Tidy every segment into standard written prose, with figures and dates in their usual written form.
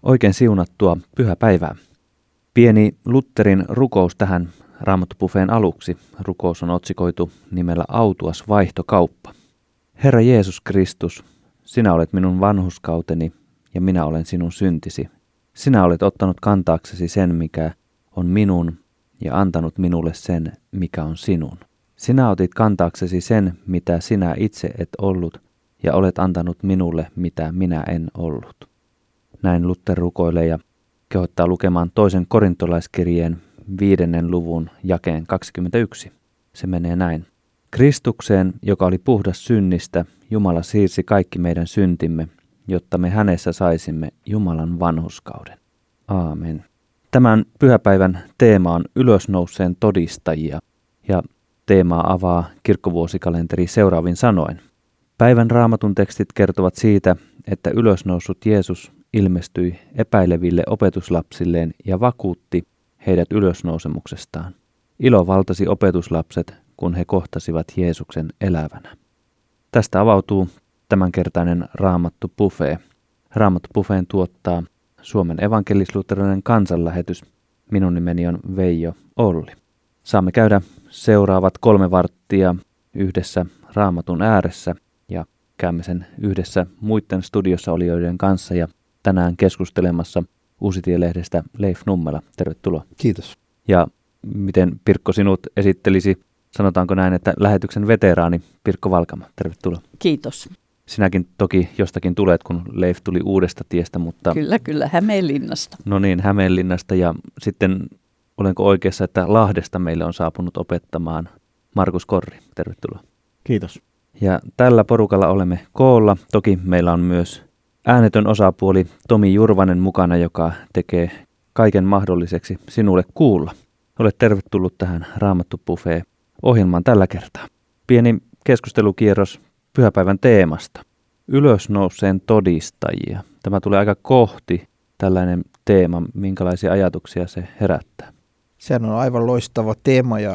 Oikein siunattua pyhäpäivää. Pieni Lutherin rukous tähän Raamattobuffeen aluksi. Rukous on otsikoitu nimellä Autuas vaihtokauppa. Herra Jeesus Kristus, sinä olet minun vanhurskauteni ja minä olen sinun syntisi. Sinä olet ottanut kantaaksesi sen, mikä on minun, ja antanut minulle sen, mikä on sinun. Sinä otit kantaaksesi sen, mitä sinä itse et ollut, ja olet antanut minulle, mitä minä en ollut. Näin Luther rukoilee ja kehottaa lukemaan 2. korintolaiskirjeen 5. luvun jakeen 21. Se menee näin. Kristukseen, joka oli puhdas synnistä, Jumala siirsi kaikki meidän syntimme, jotta me hänessä saisimme Jumalan vanhurskauden. Aamen. Tämän pyhäpäivän teema on ylösnouseen todistajia, ja teemaa avaa kirkkovuosikalenteri seuraavin sanoin. Päivän raamatun tekstit kertovat siitä, että ylösnoussut Jeesus ilmestyi epäileville opetuslapsilleen ja vakuutti heidät ylösnousemuksestaan. Ilo valtasi opetuslapset, kun he kohtasivat Jeesuksen elävänä. Tästä avautuu tämänkertainen Raamattobuffé. Raamattobuffeen tuottaa Suomen evankelis-luterilainen kansanlähetys. Minun nimeni on Veijo Olli. Saamme käydä seuraavat 3 varttia yhdessä Raamatun ääressä ja käymme sen yhdessä muiden studiossa olijoiden kanssa ja tänään keskustelemassa Uusitie-lehdestä Leif Nummela. Tervetuloa. Kiitos. Ja miten Pirkko sinut esittelisi, sanotaanko näin, että lähetyksen veteraani Pirkko Valkama. Tervetuloa. Kiitos. Sinäkin toki jostakin tulet, kun Leif tuli Uudesta tiestä, mutta... Kyllä, Hämeenlinnasta. No niin, Hämeenlinnasta ja sitten olenko oikeassa, että Lahdesta meille on saapunut opettamaan Markus Korri. Tervetuloa. Kiitos. Ja tällä porukalla olemme koolla. Toki meillä on myös äänetön osapuoli Tomi Jurvanen mukana, joka tekee kaiken mahdolliseksi sinulle kuulla. Olet tervetullut tähän Raamattobuffé-ohjelmaan tällä kertaa. Pieni keskustelukierros pyhäpäivän teemasta. Ylösnouseen todistajia. Tämä tulee aika kohti tällainen teema. Minkälaisia ajatuksia se herättää? Sehän on aivan loistava teema ja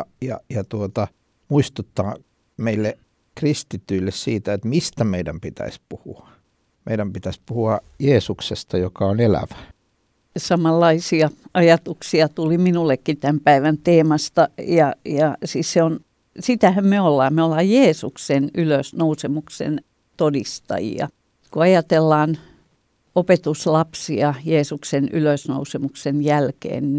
muistuttaa meille kristityille siitä, että mistä meidän pitäisi puhua. Meidän pitäisi puhua Jeesuksesta, joka on elävä. Samanlaisia ajatuksia tuli minullekin tämän päivän teemasta ja siis sitähän me ollaan. Me ollaan Jeesuksen ylösnousemuksen todistajia. Kun ajatellaan opetuslapsia Jeesuksen ylösnousemuksen jälkeen, niin ne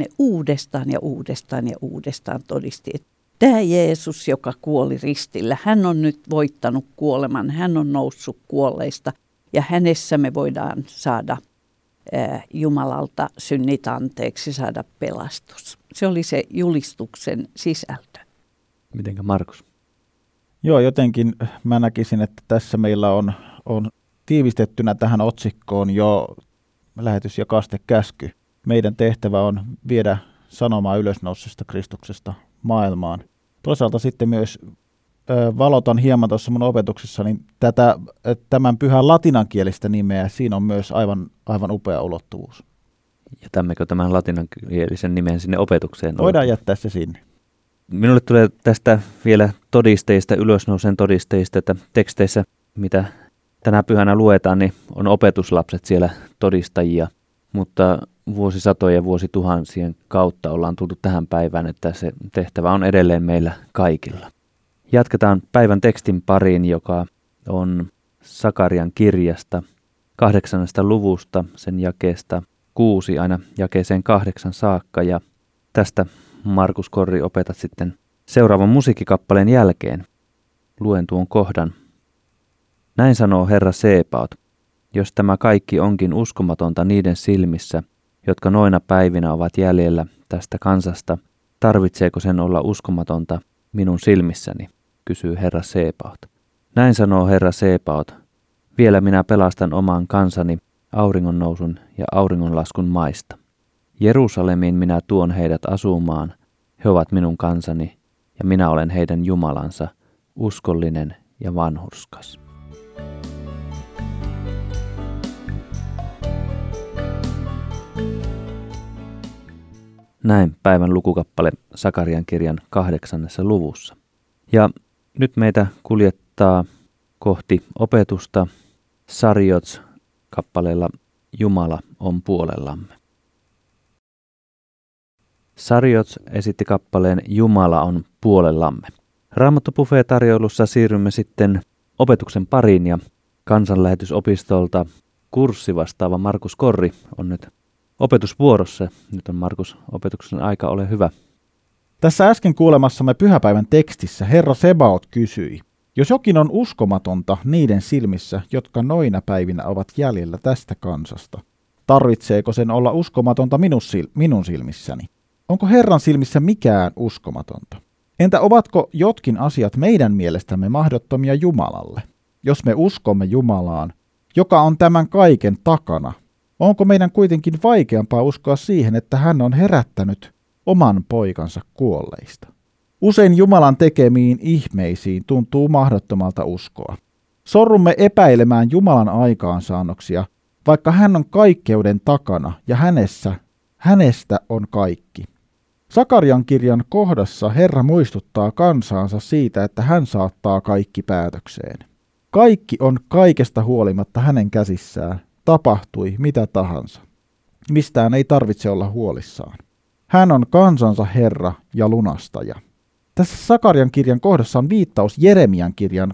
uudestaan todisti, että tämä Jeesus, joka kuoli ristillä, hän on nyt voittanut kuoleman, hän on noussut kuolleista ja hänessä me voidaan saada Jumalalta synnit anteeksi, saada pelastus. Se oli se julistuksen sisältö. Mitenkä Markus? Joo, jotenkin mä näkisin, että tässä meillä on tiivistettynä tähän otsikkoon jo lähetys- ja kastekäsky. Meidän tehtävä on viedä sanomaa ylösnoussesta Kristuksesta maailmaan. Toisaalta sitten myös valotan hieman tuossa mun opetuksessa, niin tämän pyhän latinankielistä nimeä, siinä on myös aivan upea ulottuvuus. Jätämmekö tämän latinankielisen nimen sinne opetukseen? Voidaan jättää se sinne. Minulle tulee tästä vielä todisteista, ylösnouseen todisteista, että teksteissä, mitä tänä pyhänä luetaan, niin on opetuslapset siellä todistajia, mutta vuosisatojen ja vuosituhansien kautta ollaan tultu tähän päivään, että se tehtävä on edelleen meillä kaikilla. Jatketaan päivän tekstin pariin, joka on Sakarian kirjasta 8. luvusta, sen jakeesta 6 aina jakeeseen 8 saakka. Ja tästä Markus Korri opetat sitten seuraavan musiikkikappaleen jälkeen. Luen tuon kohdan. Näin sanoo Herra Sebaot, jos tämä kaikki onkin uskomatonta niiden silmissä, jotka noina päivinä ovat jäljellä tästä kansasta, tarvitseeko sen olla uskomatonta minun silmissäni, kysyy Herra Sebaot. Näin sanoo Herra Sebaot, vielä minä pelastan oman kansani auringonnousun ja auringonlaskun maista. Jerusalemiin minä tuon heidät asumaan, he ovat minun kansani ja minä olen heidän Jumalansa, uskollinen ja vanhurskas. Näin päivän lukukappale Sakarian kirjan 8. luvussa. Ja nyt meitä kuljettaa kohti opetusta Sarjots kappaleella Jumala on puolellamme. Sariots esitti kappaleen Jumala on puolellamme. Raamattu Buffet-tarjoilussa siirrymme sitten opetuksen pariin ja kansanlähetysopistolta kurssivastaava Markus Korri on nyt opetusvuorossa. Nyt on Markus opetuksen aika, ole hyvä. Tässä äsken kuulemassamme pyhäpäivän tekstissä Herra Sebaot kysyi, jos jokin on uskomatonta niiden silmissä, jotka noina päivinä ovat jäljellä tästä kansasta, tarvitseeko sen olla uskomatonta minun silmissäni? Onko Herran silmissä mikään uskomatonta? Entä ovatko jotkin asiat meidän mielestämme mahdottomia Jumalalle? Jos me uskomme Jumalaan, joka on tämän kaiken takana, onko meidän kuitenkin vaikeampaa uskoa siihen, että hän on herättänyt oman poikansa kuolleista? Usein Jumalan tekemiin ihmeisiin tuntuu mahdottomalta uskoa. Sorrumme epäilemään Jumalan aikaansaannoksia, vaikka hän on kaikkeuden takana ja hänestä on kaikki. Sakarian kirjan kohdassa Herra muistuttaa kansaansa siitä, että hän saattaa kaikki päätökseen. Kaikki on kaikesta huolimatta hänen käsissään, tapahtui mitä tahansa. Mistään ei tarvitse olla huolissaan. Hän on kansansa Herra ja lunastaja. Tässä Sakarian kirjan kohdassa on viittaus Jeremian kirjan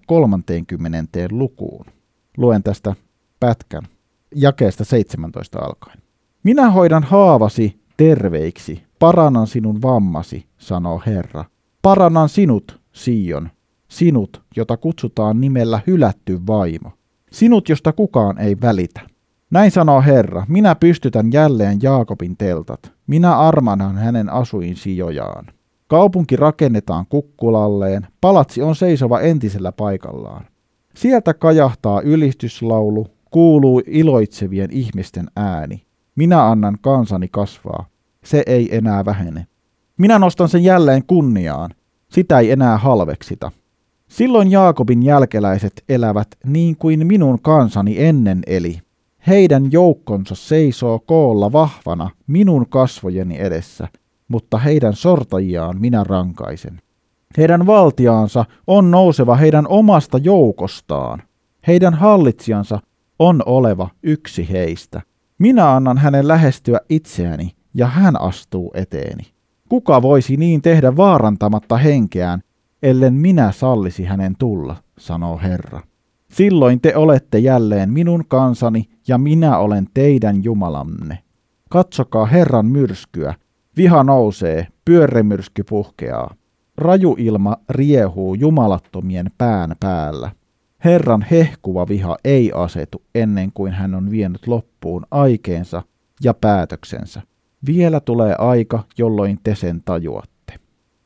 30. lukuun. Luen tästä pätkän jakeesta 17 alkaen. Minä hoidan haavasi terveiksi, parannan sinun vammasi, sanoo Herra. Parannan sinut, Sion, sinut, jota kutsutaan nimellä hylätty vaimo. Sinut, josta kukaan ei välitä. Näin sanoo Herra, minä pystytän jälleen Jaakobin teltat. Minä armanan hänen asuinsijojaan. Kaupunki rakennetaan kukkulalleen, palatsi on seisova entisellä paikallaan. Sieltä kajahtaa ylistyslaulu, kuuluu iloitsevien ihmisten ääni. Minä annan kansani kasvaa, se ei enää vähene. Minä nostan sen jälleen kunniaan, sitä ei enää halveksita. Silloin Jaakobin jälkeläiset elävät niin kuin minun kansani ennen eli. Heidän joukkonsa seisoo koolla vahvana minun kasvojeni edessä, mutta heidän sortajiaan minä rankaisen. Heidän valtiaansa on nouseva heidän omasta joukostaan. Heidän hallitsijansa on oleva yksi heistä. Minä annan hänen lähestyä itseäni, ja hän astuu eteeni. Kuka voisi niin tehdä vaarantamatta henkeään, ellen minä sallisi hänen tulla, sanoo Herra. Silloin te olette jälleen minun kansani, ja minä olen teidän Jumalanne. Katsokaa Herran myrskyä. Viha nousee, pyörremyrsky puhkeaa. Raju ilma riehuu jumalattomien pään päällä. Herran hehkuva viha ei asetu ennen kuin hän on vienyt loppuun aikeensa ja päätöksensä. Vielä tulee aika, jolloin te sen tajuatte.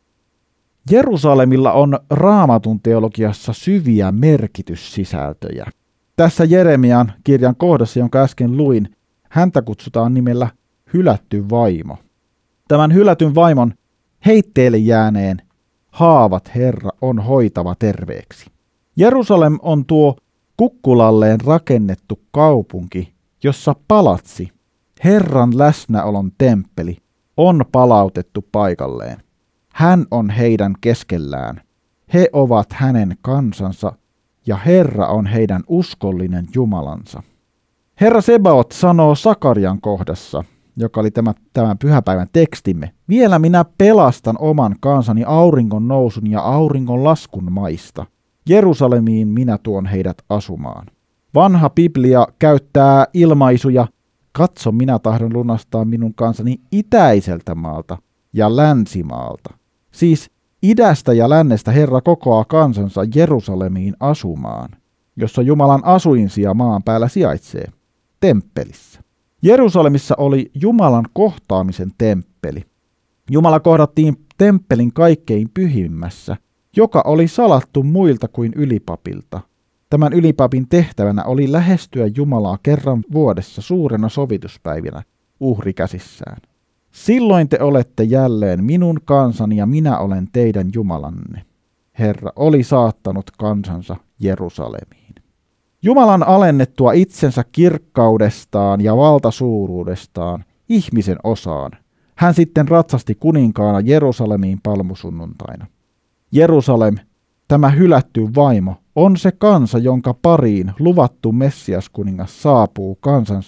Jerusalemilla on Raamatun teologiassa syviä merkityssisältöjä. Tässä Jeremian kirjan kohdassa, jonka äsken luin, häntä kutsutaan nimellä hylätty vaimo. Tämän hylätyn vaimon heitteelle jääneen haavat Herra on hoitava terveeksi. Jerusalem on tuo kukkulalleen rakennettu kaupunki, jossa palatsi, Herran läsnäolon temppeli, on palautettu paikalleen. Hän on heidän keskellään. He ovat hänen kansansa ja Herra on heidän uskollinen Jumalansa. Herra Sebaot sanoo Sakarian kohdassa, joka oli tämän pyhäpäivän tekstimme, vielä minä pelastan oman kansani auringon nousun ja auringon laskun maista. Jerusalemiin minä tuon heidät asumaan. Vanha Biblia käyttää ilmaisuja, katso minä tahdon lunastaa minun kansani itäiseltä maalta ja länsimaalta. Siis idästä ja lännestä Herra kokoaa kansansa Jerusalemiin asumaan, jossa Jumalan asuinsija maan päällä sijaitsee, temppelissä. Jerusalemissa oli Jumalan kohtaamisen temppeli. Jumala kohdattiin temppelin kaikkein pyhimmässä, joka oli salattu muilta kuin ylipapilta. Tämän ylipapin tehtävänä oli lähestyä Jumalaa kerran vuodessa suurena sovituspäivinä uhrikäsissään. Silloin te olette jälleen minun kansani ja minä olen teidän Jumalanne. Herra oli saattanut kansansa Jerusalemiin. Jumalan alennettua itsensä kirkkaudestaan ja valtasuuruudestaan ihmisen osaan, hän sitten ratsasti kuninkaana Jerusalemiin palmusunnuntaina. Jerusalem, tämä hylätty vaimo, on se kansa, jonka pariin luvattu Messias-kuningas saapuu kansansa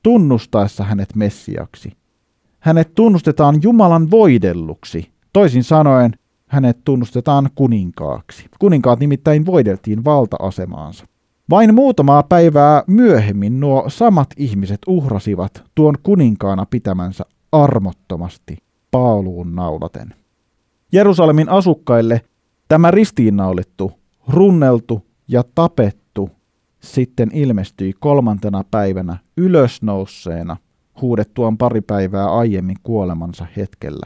tunnustaessa hänet Messiaksi. Hänet tunnustetaan Jumalan voidelluksi. Toisin sanoen, hänet tunnustetaan kuninkaaksi. Kuninkaat nimittäin voideltiin valta-asemaansa. Vain muutamaa päivää myöhemmin nuo samat ihmiset uhrasivat tuon kuninkaana pitämänsä armottomasti paaluun naulaten. Jerusalemin asukkaille tämä ristiinnaulittu, runneltu ja tapettu sitten ilmestyi 3. päivänä ylösnousseena huudettuaan pari päivää aiemmin kuolemansa hetkellä.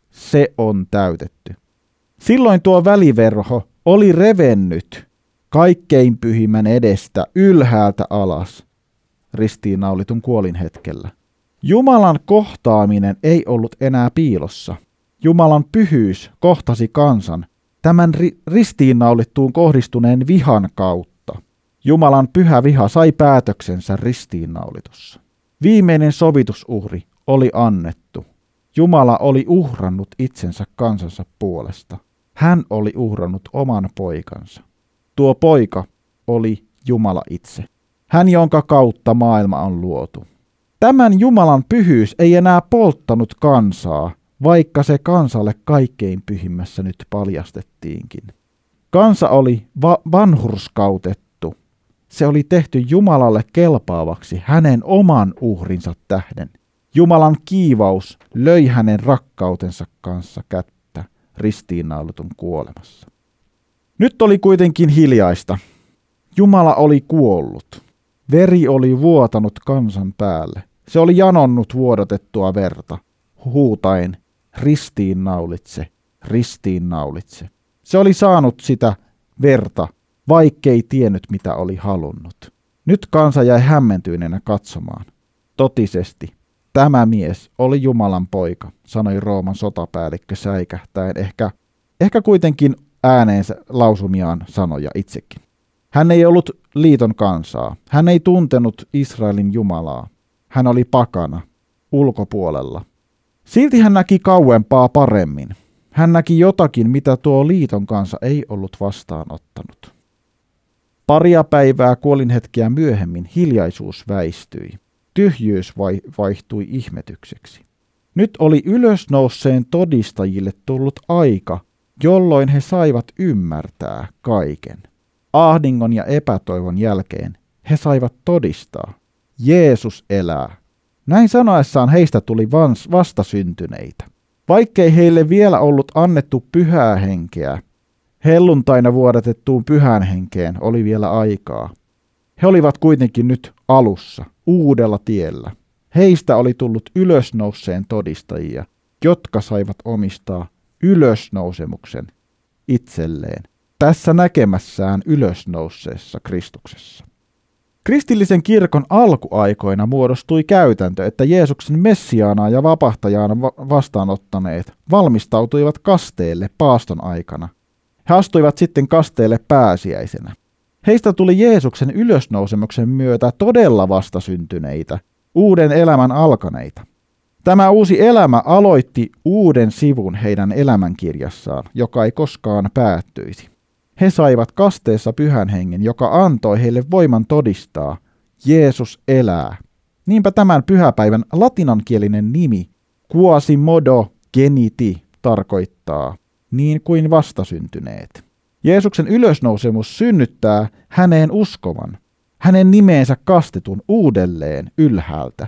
Se on täytetty. Silloin tuo väliverho oli revennyt kaikkein pyhimmän edestä ylhäältä alas ristiinnaulitun kuolin hetkellä. Jumalan kohtaaminen ei ollut enää piilossa. Jumalan pyhyys kohtasi kansan tämän ristiinnaulittuun kohdistuneen vihan kautta. Jumalan pyhä viha sai päätöksensä ristiinnaulitussa. Viimeinen sovitusuhri oli annettu. Jumala oli uhrannut itsensä kansansa puolesta. Hän oli uhrannut oman poikansa. Tuo poika oli Jumala itse. Hän, jonka kautta maailma on luotu. Tämän Jumalan pyhyys ei enää polttanut kansaa, vaikka se kansalle kaikkein pyhimmässä nyt paljastettiinkin. Kansa oli vanhurskautettu. Se oli tehty Jumalalle kelpaavaksi hänen oman uhrinsa tähden. Jumalan kiivaus löi hänen rakkautensa kanssa kättä ristiinnaulitun kuolemassa. Nyt oli kuitenkin hiljaista. Jumala oli kuollut. Veri oli vuotanut kansan päälle. Se oli janonnut vuodatettua verta, huutaen, ristiinnaulitse, ristiinnaulitse. Se oli saanut sitä verta, vaikkei tiennyt mitä oli halunnut. Nyt kansa jäi hämmentyneenä katsomaan. Totisesti, tämä mies oli Jumalan poika, sanoi Rooman sotapäällikkö säikähtäen, ehkä kuitenkin ääneensä lausumiaan sanoja itsekin. Hän ei ollut liiton kansaa. Hän ei tuntenut Israelin Jumalaa. Hän oli pakana, ulkopuolella. Silti hän näki kauempaa paremmin. Hän näki jotakin, mitä tuo liiton kansa ei ollut vastaanottanut. Paria päivää kuolinhetkiä myöhemmin hiljaisuus väistyi. Tyhjyys vaihtui ihmetykseksi. Nyt oli ylösnouseen todistajille tullut aika, jolloin he saivat ymmärtää kaiken. Ahdingon ja epätoivon jälkeen he saivat todistaa. Jeesus elää. Näin sanoessaan heistä tuli vastasyntyneitä. Vaikkei heille vielä ollut annettu pyhää henkeä, helluntaina vuodatettuun pyhän henkeen oli vielä aikaa. He olivat kuitenkin nyt alussa, uudella tiellä. Heistä oli tullut ylösnouseen todistajia, jotka saivat omistaa ylösnousemuksen itselleen tässä näkemässään ylösnouseessa Kristuksessa. Kristillisen kirkon alkuaikoina muodostui käytäntö, että Jeesuksen messiaanaa ja vapahtajaan vastaanottaneet valmistautuivat kasteelle paaston aikana. He astuivat sitten kasteelle pääsiäisenä. Heistä tuli Jeesuksen ylösnousemuksen myötä todella vastasyntyneitä, uuden elämän alkaneita. Tämä uusi elämä aloitti uuden sivun heidän elämänkirjassaan, joka ei koskaan päättyisi. He saivat kasteessa pyhän hengen, joka antoi heille voiman todistaa, Jeesus elää. Niinpä tämän pyhäpäivän latinankielinen nimi, Quasimodo geniti, tarkoittaa niin kuin vastasyntyneet. Jeesuksen ylösnousemus synnyttää häneen uskovan, hänen nimeensä kastetun uudelleen ylhäältä,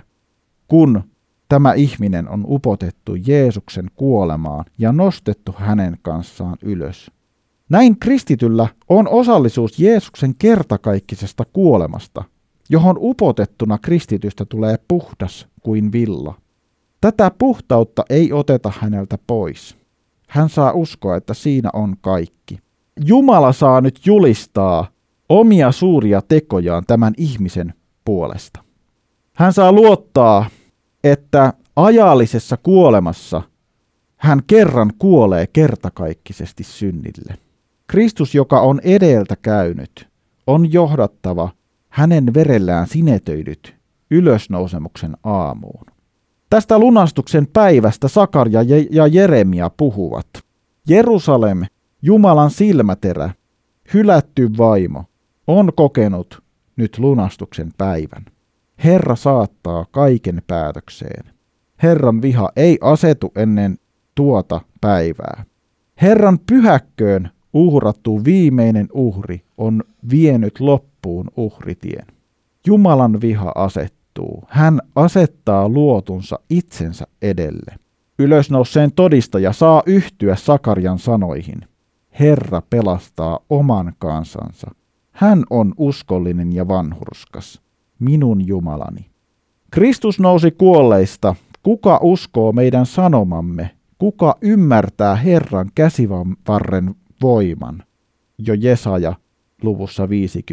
kun tämä ihminen on upotettu Jeesuksen kuolemaan ja nostettu hänen kanssaan ylös. Näin kristityllä on osallisuus Jeesuksen kertakaikkisesta kuolemasta, johon upotettuna kristitystä tulee puhdas kuin villa. Tätä puhtautta ei oteta häneltä pois. Hän saa uskoa, että siinä on kaikki. Jumala saa nyt julistaa omia suuria tekojaan tämän ihmisen puolesta. Hän saa luottaa, että ajallisessa kuolemassa hän kerran kuolee kertakaikkisesti synnille. Kristus, joka on edeltä käynyt, on johdattava hänen verellään sinetöidyt ylösnousemuksen aamuun. Tästä lunastuksen päivästä Sakaria ja Jeremia puhuvat. Jerusalem, Jumalan silmäterä, hylätty vaimo, on kokenut nyt lunastuksen päivän. Herra saattaa kaiken päätökseen. Herran viha ei asetu ennen tuota päivää. Herran pyhäkköön uhrattu viimeinen uhri on vienyt loppuun uhritien. Jumalan viha asettuu. Hän asettaa luotunsa itsensä edelle. Ylösnouseen todistaja saa yhtyä Sakarian sanoihin. Herra pelastaa oman kansansa. Hän on uskollinen ja vanhurskas, minun Jumalani. Kristus nousi kuolleista. Kuka uskoo meidän sanomamme? Kuka ymmärtää Herran käsivarren voiman? Jo Jesaja luvussa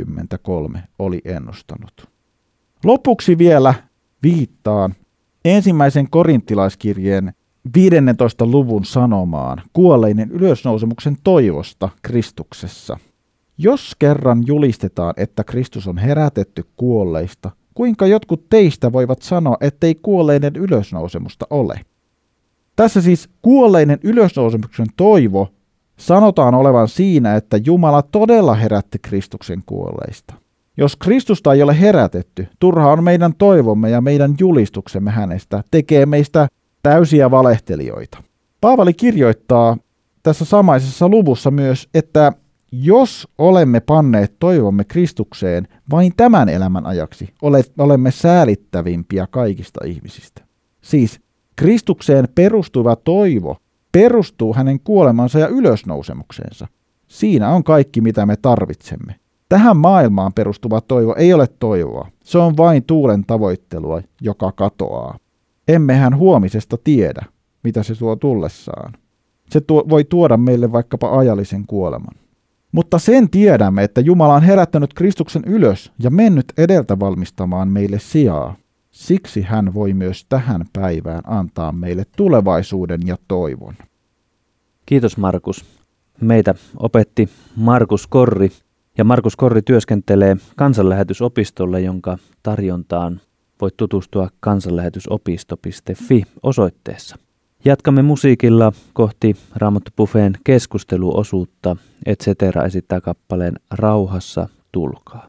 53 oli ennustanut. Lopuksi vielä viittaan ensimmäisen korintilaiskirjeen 15. luvun sanomaan kuolleinen ylösnousemuksen toivosta Kristuksessa. Jos kerran julistetaan, että Kristus on herätetty kuolleista, kuinka jotkut teistä voivat sanoa, ettei kuolleinen ylösnousemusta ole? Tässä siis kuolleinen ylösnousemuksen toivo sanotaan olevan siinä, että Jumala todella herätti Kristuksen kuolleista. Jos Kristusta ei ole herätetty, turha on meidän toivomme ja meidän julistuksemme hänestä, tekee meistä täysiä valehtelijoita. Paavali kirjoittaa tässä samaisessa luvussa myös, että jos olemme panneet toivomme Kristukseen vain tämän elämän ajaksi, olemme säälittävimpiä kaikista ihmisistä. Siis Kristukseen perustuva toivo perustuu hänen kuolemansa ja ylösnousemukseensa. Siinä on kaikki, mitä me tarvitsemme. Tähän maailmaan perustuva toivo ei ole toivoa. Se on vain tuulen tavoittelua, joka katoaa. Emmehän huomisesta tiedä, mitä se tuo tullessaan. Se voi tuoda meille vaikkapa ajallisen kuoleman. Mutta sen tiedämme, että Jumala on herättänyt Kristuksen ylös ja mennyt edeltä valmistamaan meille sijaa. Siksi hän voi myös tähän päivään antaa meille tulevaisuuden ja toivon. Kiitos Markus. Meitä opetti Markus Korri, ja Markus Korri työskentelee kansanlähetysopistolle, jonka tarjontaan voit tutustua kansanlähetysopisto.fi osoitteessa. Jatkamme musiikilla kohti Raamattu Buffeen keskusteluosuutta. Et cetera esittää kappaleen Rauhassa tulkaa.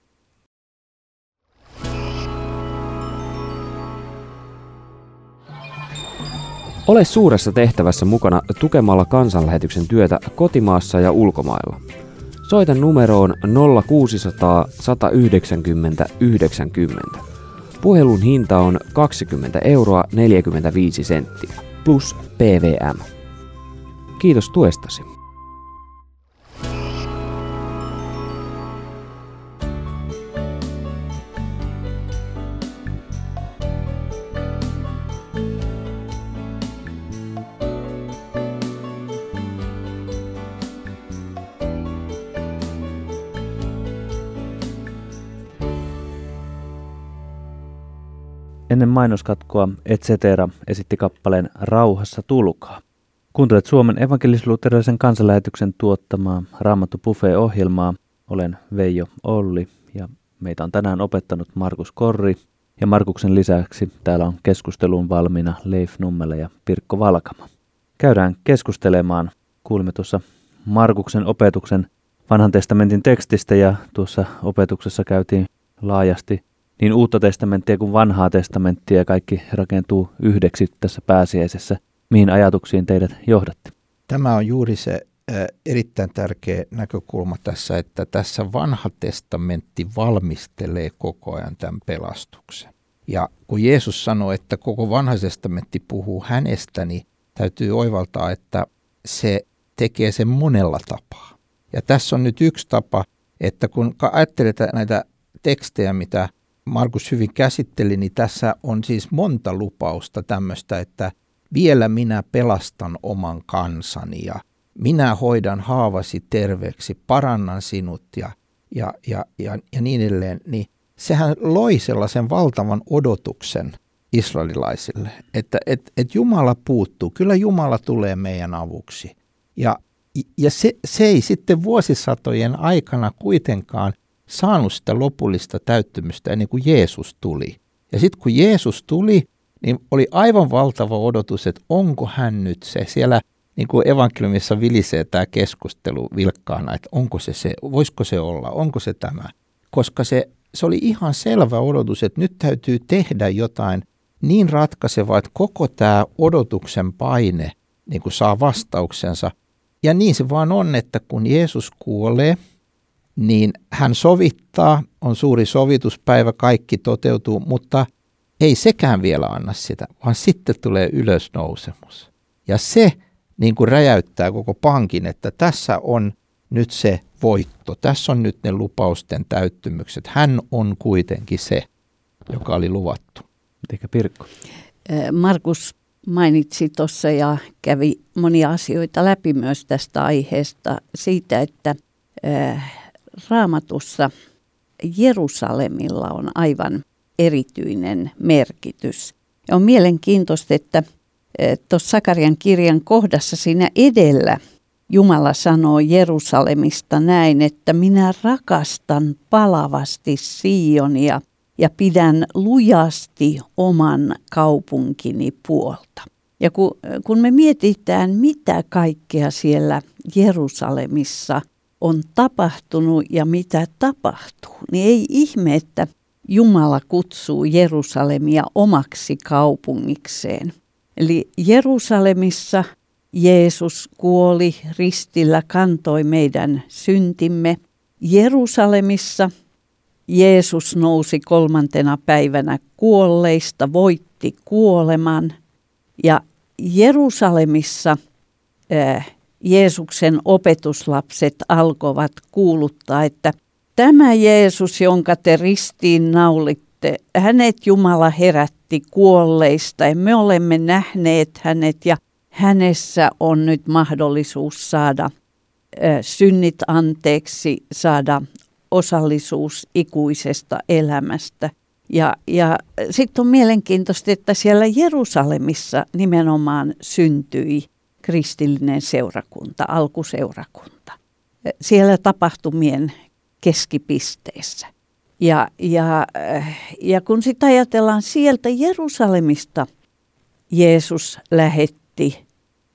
Ole suuressa tehtävässä mukana tukemalla kansanlähetyksen työtä kotimaassa ja ulkomailla. Soita numeroon 0600 190 90. Puhelun hinta on 20 euroa 45 senttiä plus PVM. Kiitos tuestasi. Ennen mainoskatkoa Et cetera esitti kappaleen Rauhassa tulkaa. Kuuntelet Suomen evankelis-luterilaisen kansanlähetyksen tuottamaa Raamattu Buffet-ohjelmaa. Olen Veijo Olli ja meitä on tänään opettanut Markus Korri. Ja Markuksen lisäksi täällä on keskusteluun valmiina Leif Nummela ja Pirkko Valkama. Käydään keskustelemaan. Kuulimme tuossa Markuksen opetuksen Vanhan testamentin tekstistä ja tuossa opetuksessa käytiin laajasti niin Uutta testamenttia kuin Vanhaa testamenttia ja kaikki rakentuu yhdeksi tässä pääsiäisessä. Mihin ajatuksiin teidät johdatte? Tämä on juuri se erittäin tärkeä näkökulma tässä, että tässä Vanha testamentti valmistelee koko ajan tämän pelastuksen. Ja kun Jeesus sanoi, että koko Vanha testamentti puhuu hänestä, niin täytyy oivaltaa, että se tekee sen monella tapaa. Ja tässä on nyt yksi tapa, että kun ajattelet näitä tekstejä, mitä Markus hyvin käsitteli, niin tässä on siis monta lupausta tämmöistä, että vielä minä pelastan oman kansani ja minä hoidan haavasi terveeksi, parannan sinut ja niin edelleen. Niin sehän loi sellaisen valtavan odotuksen israelilaisille, että Jumala puuttuu, kyllä Jumala tulee meidän avuksi. Ja se ei sitten vuosisatojen aikana kuitenkaan saanut sitä lopullista täyttymystä ennen kuin Jeesus tuli. Ja sitten kun Jeesus tuli, niin oli aivan valtava odotus, että onko hän nyt se. Siellä niin kuin evankeliumissa vilisee tämä keskustelu vilkkaana, että onko se, voisiko se olla, onko se tämä. Koska se oli ihan selvä odotus, että nyt täytyy tehdä jotain niin ratkaisevaa, että koko tämä odotuksen paine niin kuin saa vastauksensa. Ja niin se vaan on, että kun Jeesus kuolee, niin hän sovittaa, on suuri sovituspäivä, kaikki toteutuu, mutta ei sekään vielä anna sitä, vaan sitten tulee ylösnousemus. Ja se niin kuin räjäyttää koko pankin, että tässä on nyt se voitto, tässä on nyt ne lupausten täyttymykset. Hän on kuitenkin se, joka oli luvattu. Mitenkä Pirkko? Markus mainitsi tuossa ja kävi monia asioita läpi myös tästä aiheesta siitä, että Raamatussa Jerusalemilla on aivan erityinen merkitys. Ja on mielenkiintoista, että tuossa Sakarian kirjan kohdassa siinä edellä Jumala sanoo Jerusalemista näin, että minä rakastan palavasti Sionia ja pidän lujasti oman kaupunkini puolta. Ja kun me mietitään, mitä kaikkea siellä Jerusalemissa on tapahtunut ja mitä tapahtuu, niin ei ihme, että Jumala kutsuu Jerusalemia omaksi kaupungikseen. Eli Jerusalemissa Jeesus kuoli ristillä, kantoi meidän syntimme. Jerusalemissa Jeesus nousi 3. päivänä kuolleista, voitti kuoleman. Ja Jerusalemissa Jeesuksen opetuslapset alkoivat kuuluttaa, että tämä Jeesus, jonka te ristiin naulitte, hänet Jumala herätti kuolleista ja me olemme nähneet hänet ja hänessä on nyt mahdollisuus saada synnit anteeksi, saada osallisuus ikuisesta elämästä. Ja sitten on mielenkiintoista, että siellä Jerusalemissa nimenomaan syntyi kristillinen seurakunta, alkuseurakunta. Siellä tapahtumien keskipisteessä. Ja kun sitten ajatellaan sieltä Jerusalemista, Jeesus lähetti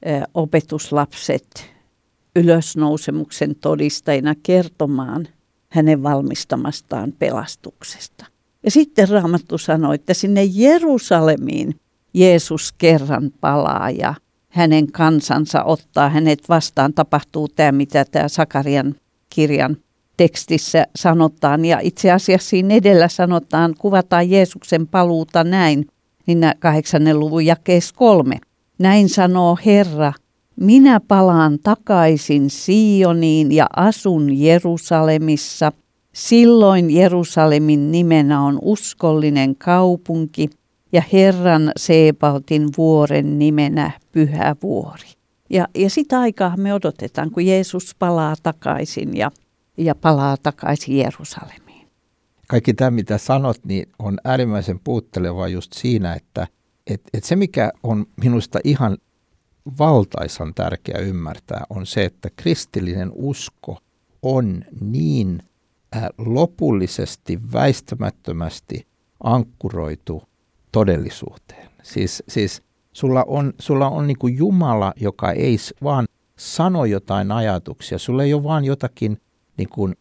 opetuslapset ylösnousemuksen todistajina kertomaan hänen valmistamastaan pelastuksesta. Ja sitten Raamattu sanoi, että sinne Jerusalemiin Jeesus kerran palaa ja hänen kansansa ottaa hänet vastaan. Tapahtuu tämä, mitä tämä Sakarian kirjan tekstissä sanotaan. Ja itse asiassa siinä edellä sanotaan, kuvataan Jeesuksen paluuta näin, niin 8. luvun jakeessa 3. Näin sanoo Herra, minä palaan takaisin Sioniin ja asun Jerusalemissa. Silloin Jerusalemin nimenä on uskollinen kaupunki ja Herran Sebaotin vuoren nimenä Pyhä vuori. Ja sitä aikaa me odotetaan, kun Jeesus palaa takaisin ja palaa takaisin Jerusalemiin. Kaikki tämä, mitä sanot, niin on äärimmäisen puuttelevaa just siinä, että se, mikä on minusta ihan valtaisan tärkeä ymmärtää, on se, että kristillinen usko on niin lopullisesti, väistämättömästi ankkuroitu todellisuuteen. Siis sulla on niin kuin Jumala, joka ei vaan sano jotain ajatuksia, sulla ei ole vaan jotakin niin kuin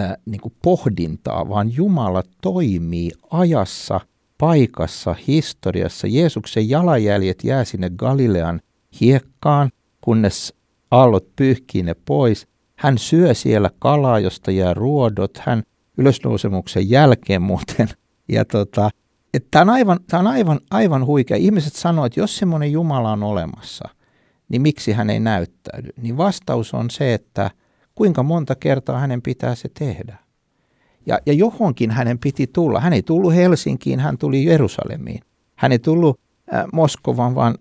pohdintaa, vaan Jumala toimii ajassa, paikassa, historiassa. Jeesuksen jalanjäljet jää sinne Galilean hiekkaan, kunnes aallot pyyhkii ne pois. Hän syö siellä kalaa, josta jää ruodot. Hän ylösnousemuksen jälkeen muuten. Ja tämä on aivan huikea. Ihmiset sanoo, että jos semmoinen Jumala on olemassa, niin miksi hän ei näyttäydy? Niin vastaus on se, että kuinka monta kertaa hänen pitää se tehdä. Ja johonkin hänen piti tulla. Hän ei tullut Helsinkiin, hän tuli Jerusalemiin. Hän ei tullut Moskovan, vaan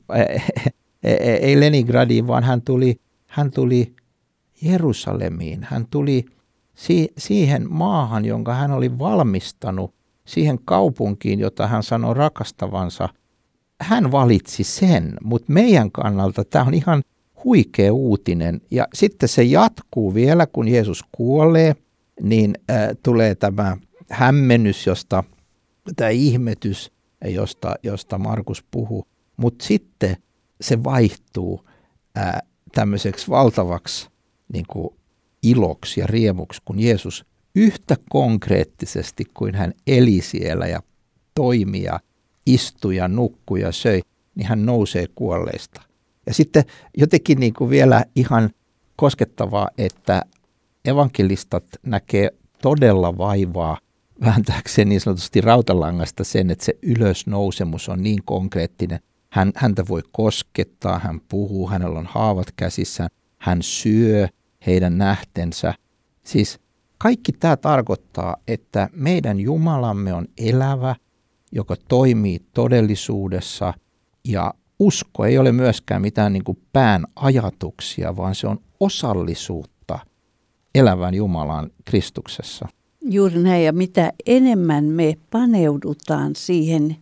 ei Leningradiin, vaan hän tuli Jerusalemiin. Hän tuli siihen maahan, jonka hän oli valmistanut, siihen kaupunkiin, jota hän sanoi rakastavansa. Hän valitsi sen, mutta meidän kannalta tämä on ihan huikea uutinen. Ja sitten se jatkuu vielä, kun Jeesus kuolee, niin tulee tämä hämmennys, tämä ihmetys, josta Markus puhuu. Mutta sitten se vaihtuu tämmöiseksi valtavaksi niin kuin iloksi ja riemuksi, kun Jeesus yhtä konkreettisesti kuin hän eli siellä ja toimi ja istui ja nukkui ja söi, niin hän nousee kuolleista. Ja sitten jotenkin niin kuin vielä ihan koskettavaa, että evankelistat näkee todella vaivaa vääntääkseen niin sanotusti rautalangasta sen, että se ylösnousemus on niin konkreettinen. Häntä voi koskettaa, hän puhuu, hänellä on haavat käsissään, hän syö heidän nähtensä. Siis kaikki tämä tarkoittaa, että meidän Jumalamme on elävä, joka toimii todellisuudessa, ja usko ei ole myöskään mitään niin kuin pään ajatuksia, vaan se on osallisuutta elävään Jumalaan Kristuksessa. Juuri näin, ja mitä enemmän me paneudutaan siihen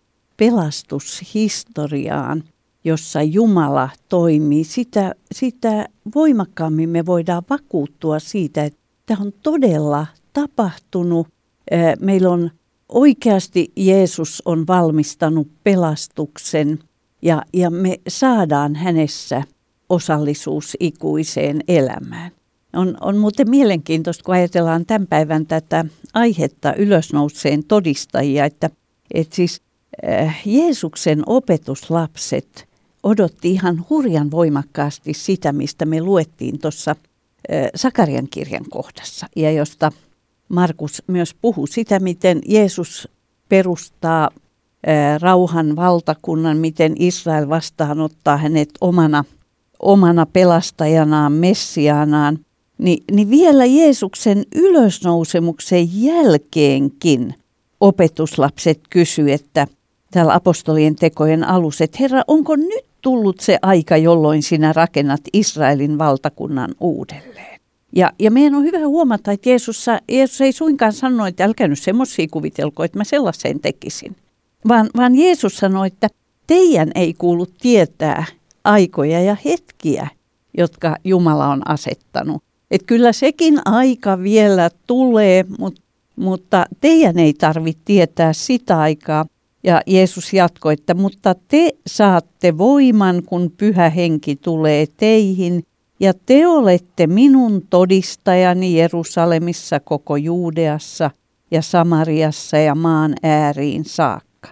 pelastushistoriaan, jossa Jumala toimii, sitä voimakkaammin me voidaan vakuuttua siitä, että tämä on todella tapahtunut. Meillä on oikeasti Jeesus on valmistanut pelastuksen ja me saadaan hänessä osallisuus ikuiseen elämään. On muuten mielenkiintoista, kun ajatellaan tämän päivän tätä aihetta ylösnouseen todistajia, että siis Jeesuksen opetuslapset odotti ihan hurjan voimakkaasti sitä, mistä me luettiin tuossa Sakarian kirjan kohdassa, ja josta Markus myös puhui sitä, miten Jeesus perustaa rauhan valtakunnan, miten Israel vastaanottaa hänet omana pelastajanaan, Messiaanaan, niin vielä Jeesuksen ylösnousemuksen jälkeenkin opetuslapset kysyivät, että täällä apostolien tekojen alussa, että Herra, onko nyt tullut se aika, jolloin sinä rakennat Israelin valtakunnan uudelleen? Ja meidän on hyvä huomata, että Jeesus ei suinkaan sanonut, että älkää nyt semmoisia kuvitelko, että mä sellaiseen tekisin. Vaan Jeesus sanoi, että teidän ei kuulu tietää aikoja ja hetkiä, jotka Jumala on asettanut. Että kyllä sekin aika vielä tulee, mutta teidän ei tarvitse tietää sitä aikaa. Ja Jeesus jatkoi, että mutta te saatte voiman, kun Pyhä Henki tulee teihin, ja te olette minun todistajani Jerusalemissa, koko Juudeassa ja Samariassa ja maan ääriin saakka.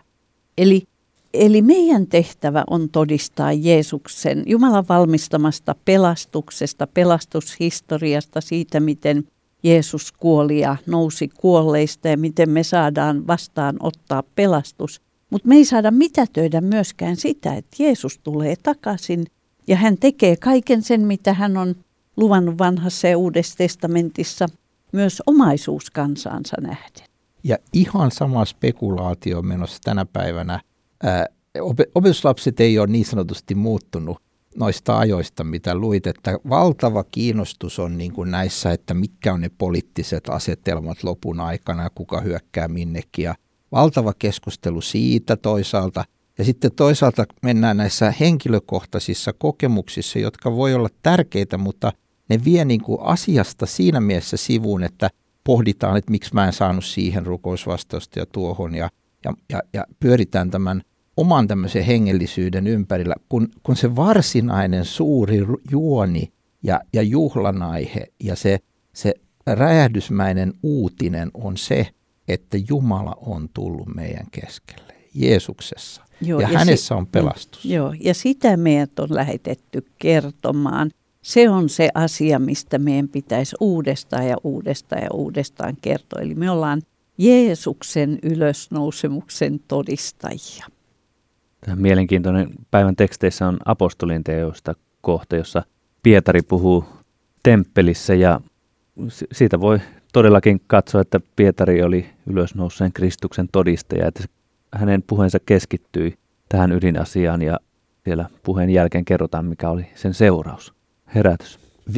Eli meidän tehtävä on todistaa Jeesuksen, Jumalan valmistamasta pelastuksesta, pelastushistoriasta, siitä miten Jeesus kuoli ja nousi kuolleista ja miten me saadaan vastaanottaa pelastus. Mutta me ei saada mitätöidä myöskään sitä, että Jeesus tulee takaisin ja hän tekee kaiken sen, mitä hän on luvannut Vanhassa ja Uudessa testamentissa myös omaisuuskansaansa nähden. Ja ihan sama spekulaatio on menossa tänä päivänä. Opetuslapset ei ole niin sanotusti muuttunut noista ajoista, mitä luit, että valtava kiinnostus on niin kuin näissä, että mitkä on ne poliittiset asetelmat lopun aikana ja kuka hyökkää minnekin. Ja valtava keskustelu siitä toisaalta. Ja sitten toisaalta mennään näissä henkilökohtaisissa kokemuksissa, jotka voi olla tärkeitä, mutta ne vie niin kuin asiasta siinä mielessä sivuun, että pohditaan, että miksi mä en saanut siihen rukousvastausta ja tuohon ja pyöritään tämän oman tämmöisen hengellisyyden ympärillä, kun se varsinainen suuri juoni ja juhlan aihe ja se räjähdysmäinen uutinen on se, että Jumala on tullut meidän keskelle Jeesuksessa. Joo, ja hänessä on pelastus. Joo, ja sitä meidät on lähetetty kertomaan. Se on se asia, mistä meidän pitäisi uudestaan ja uudestaan ja uudestaan kertoa. Eli me ollaan Jeesuksen ylösnousemuksen todistajia. Tämä mielenkiintoinen päivän teksteissä on apostolien teoista kohta, jossa Pietari puhuu temppelissä ja siitä voi todellakin katsoa, että Pietari oli ylösnouseen Kristuksen todistaja, että hänen puheensa keskittyi tähän ydinasiaan ja siellä puheen jälkeen kerrotaan, mikä oli sen seuraus, herätys.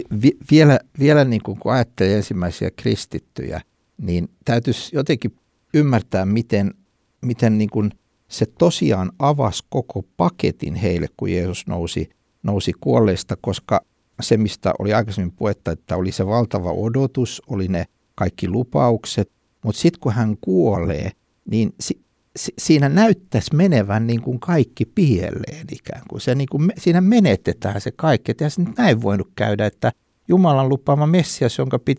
Vielä niin kun ajattelee ensimmäisiä kristittyjä, niin täytyisi jotenkin ymmärtää, miten niin kun se tosiaan avasi koko paketin heille, kun Jeesus nousi kuolleista, koska se, mistä oli aikaisemmin puhetta, että oli se valtava odotus, oli ne kaikki lupaukset, mutta sitten kun hän kuolee, niin siinä näyttäisi menevän niin kuin kaikki pieleen ikään kuin. Se, niin kuin, siinä menetetään se kaikki. Ja se näin voinut käydä, että Jumalan lupaama Messias, jonka piti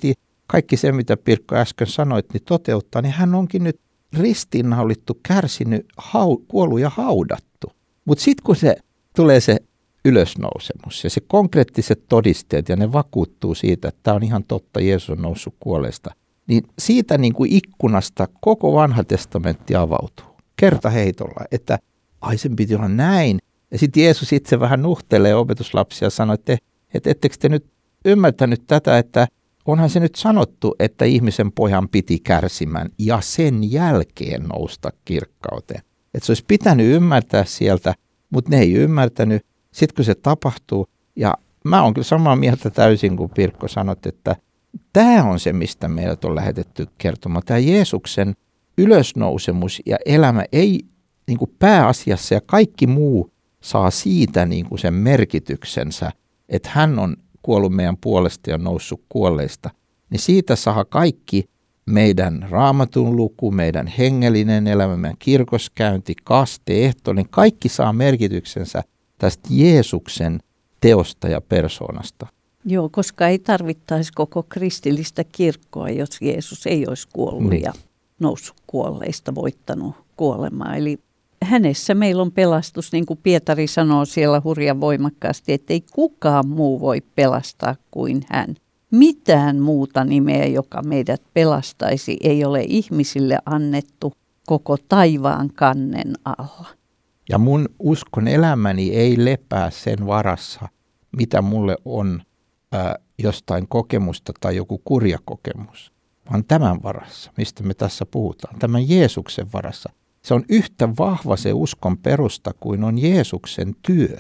kaikki se, mitä Pirkko äsken sanoit, niin toteuttaa, niin hän onkin nyt ristiinnaulittu, kärsinyt, kuollut ja haudattu. Mutta sitten kun se tulee se ylösnousemus ja se konkreettiset todisteet ja ne vakuuttuu siitä, että tämä on ihan totta, Jeesus on noussut kuolleista, niin siitä niin kuin ikkunasta koko vanha testamentti avautuu kertaheitolla, että ai sen piti olla näin. Ja sitten Jeesus itse vähän nuhtelee opetuslapsia ja sanoo, että ettekö te nyt ymmärtänyt tätä, että onhan se nyt sanottu, että ihmisen pojan piti kärsimään ja sen jälkeen nousta kirkkauteen. Että se olisi pitänyt ymmärtää sieltä, mutta ne ei ymmärtänyt. Sitten kun se tapahtuu, ja mä oon kyllä samaa mieltä täysin, kuin Pirkko sanot, että tämä on se, mistä meidät on lähetetty kertomaan. Tämä Jeesuksen ylösnousemus ja elämä ei niin kuin pääasiassa, ja kaikki muu saa siitä niin kuin sen merkityksensä, että hän on kuollut meidän puolesta ja noussut kuolleista, niin siitä saa kaikki meidän raamatun luku, meidän hengellinen elämä, meidän kirkoskäynti, kaste, ehto, niin kaikki saa merkityksensä tästä Jeesuksen teosta ja persoonasta. Joo, koska ei tarvittaisi koko kristillistä kirkkoa, jos Jeesus ei olisi kuollut ja noussut kuolleista, voittanut kuolemaa. Eli hänessä meillä on pelastus, niin kuin Pietari sanoo siellä hurjan voimakkaasti, että ei kukaan muu voi pelastaa kuin hän. Mitään muuta nimeä, joka meidät pelastaisi, ei ole ihmisille annettu koko taivaan kannen alla. Ja mun uskon elämäni ei lepää sen varassa, mitä mulle on jostain kokemusta tai joku kurja kokemus, vaan tämän varassa, mistä me tässä puhutaan, tämän Jeesuksen varassa. Se on yhtä vahva se uskon perusta kuin on Jeesuksen työ.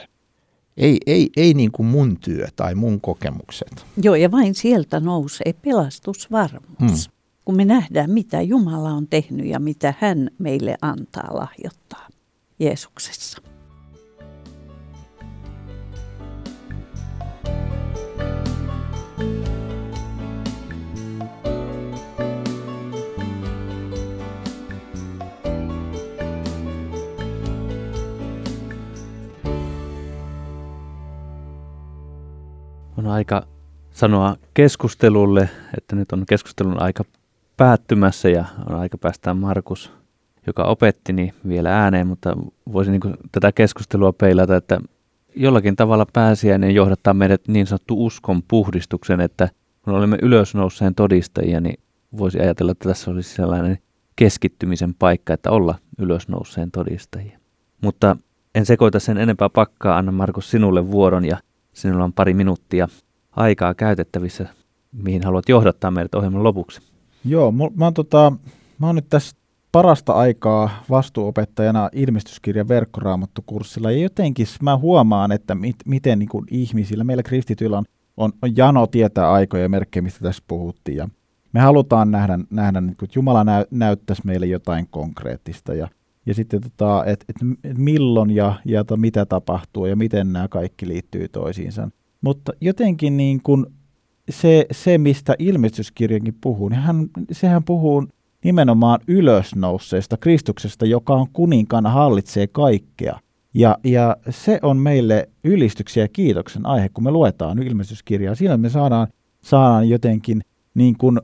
Ei niin kuin mun työ tai mun kokemukset. Joo, ja vain sieltä nousee pelastusvarmuus. Kun me nähdään, mitä Jumala on tehnyt ja mitä hän meille antaa lahjoittaa Jeesuksessa. On aika sanoa keskustelulle, että nyt on keskustelun aika päättymässä ja on aika päästään Markus, joka opetti, niin vielä ääneen, mutta voisin niin kuin tätä keskustelua peilata, että jollakin tavalla pääsiäinen johdattaa meidät niin sanottu uskon puhdistuksen, että kun olemme ylösnouseen todistajia, niin voisi ajatella, että tässä olisi sellainen keskittymisen paikka, että olla ylösnouseen todistajia. Mutta en sekoita sen enempää pakkaa, anna Markus sinulle vuoron ja sinulla on 2 minuuttia aikaa käytettävissä, mihin haluat johdattaa meidät ohjelman lopuksi. Joo, mä oon nyt tässä parasta aikaa vastuuopettajana ilmestyskirjan verkkoraamattukurssilla, ja jotenkin mä huomaan, että miten niin kuin ihmisillä, meillä kristityillä on jano tietää aikoja ja merkkejä, mistä tässä puhuttiin, ja me halutaan nähdä niin kuin, että Jumala näyttäisi meille jotain konkreettista, ja sitten, että milloin ja mitä tapahtuu ja miten nämä kaikki liittyy toisiinsa. Mutta jotenkin niin kuin se, mistä ilmestyskirjakin puhuu, niin sehän puhuu nimenomaan ylösnousseesta Kristuksesta, joka on kuninkaana, hallitsee kaikkea. Ja se on meille ylistyksen ja kiitoksen aihe, kun me luetaan ilmestyskirjaa. Siinä me saadaan jotenkin niin kuin,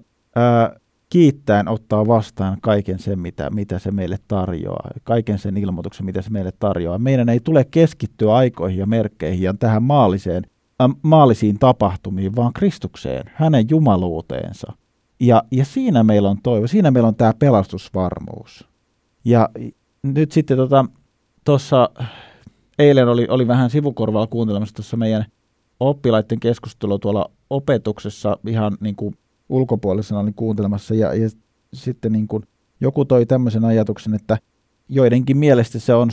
kiittäen ottaa vastaan kaiken sen, mitä se meille tarjoaa, kaiken sen ilmoituksen, mitä se meille tarjoaa. Meidän ei tule keskittyä aikoihin ja merkkeihin ja tähän maallisiin tapahtumiin, vaan Kristukseen, hänen jumaluuteensa. Ja siinä meillä on toivo, siinä meillä on tämä pelastusvarmuus. Ja nyt sitten tuossa eilen oli vähän sivukorvalla kuuntelemassa tuossa meidän oppilaiden keskustelua tuolla opetuksessa ihan niin kuin ulkopuolisena olin kuuntelemassa ja sitten niin kuin joku toi tämmöisen ajatuksen, että joidenkin mielestä se on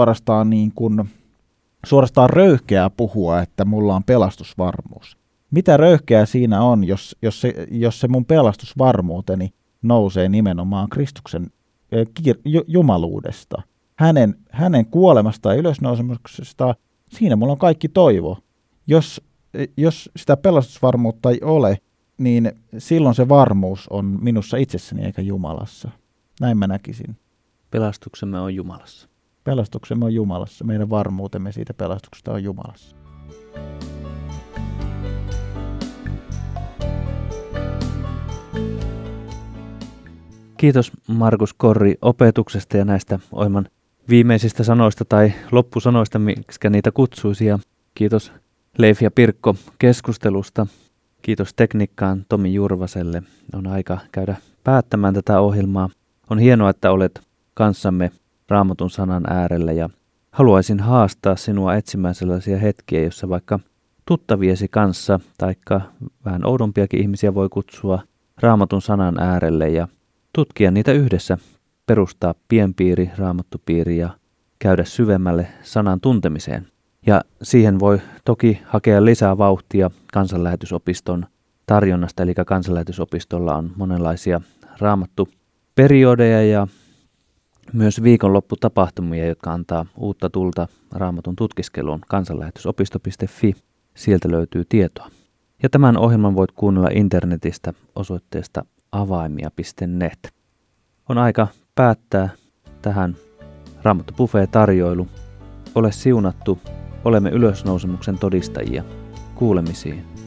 suorastaan röyhkeää puhua, että mulla on pelastusvarmuus. Mitä röyhkeää siinä on, jos se mun pelastusvarmuuteni nousee nimenomaan Kristuksen jumaluudesta, hänen kuolemasta ja ylösnousemuksesta, siinä mulla on kaikki toivo. Jos sitä pelastusvarmuutta ei ole, niin silloin se varmuus on minussa itsessäni eikä Jumalassa. Näin mä näkisin. Pelastuksemme on Jumalassa. Pelastuksemme on Jumalassa. Meidän varmuutemme siitä pelastuksesta on Jumalassa. Kiitos Markus Korri opetuksesta ja näistä ohjelman viimeisistä sanoista tai loppusanoista, miksi niitä kutsuisi. Ja kiitos Leif ja Pirkko keskustelusta. Kiitos tekniikkaan Tomi Jurvaselle. On aika käydä päättämään tätä ohjelmaa. On hienoa, että olet kanssamme Raamatun sanan äärellä ja haluaisin haastaa sinua etsimään sellaisia hetkiä, jossa vaikka tuttaviesi kanssa, taikka vähän oudompiakin ihmisiä voi kutsua Raamatun sanan äärelle ja tutkia niitä yhdessä, perustaa pienpiiri, raamattupiiri ja käydä syvemmälle sanan tuntemiseen. Ja siihen voi toki hakea lisää vauhtia Kansanlähetysopiston tarjonnasta, eli Kansanlähetysopistolla on monenlaisia raamattuperiodeja ja myös viikonlopputapahtumia, jotka antaa uutta tulta Raamatun tutkiskeluun kansanlähetysopisto.fi. Sieltä löytyy tietoa. Ja tämän ohjelman voit kuunnella internetistä osoitteesta avaimia.net. On aika päättää tähän Raamattu Buffet-tarjoilu. Ole siunattu, olemme ylösnousemuksen todistajia. Kuulemisiin.